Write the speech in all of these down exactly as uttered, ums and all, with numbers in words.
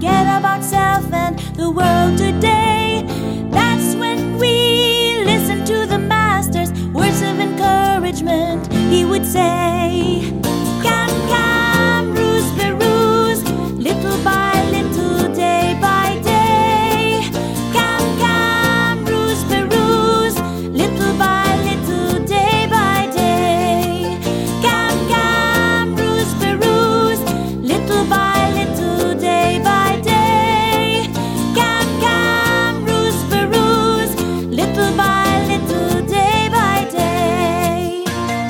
forget about self and the world today. That's when we listen to the Master's words of encouragement. He would say, "Come, come, ruse, peruse, little by little, day by day. Come, come, ruse, peruse, little by little, day by day. Come, come, ruse, peruse, little by little, day by day. Come, come, ruse, peruse, little by little, day by day."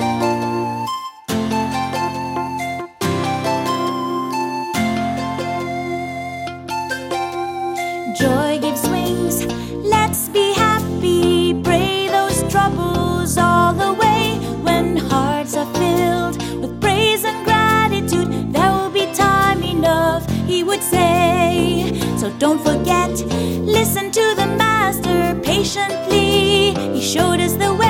Joy gives wings, let's be happy, pray those troubles all the way. When hearts are filled with praise and gratitude, there will be time enough, he would say. So don't forget, listen to the Master patiently. He showed us the way.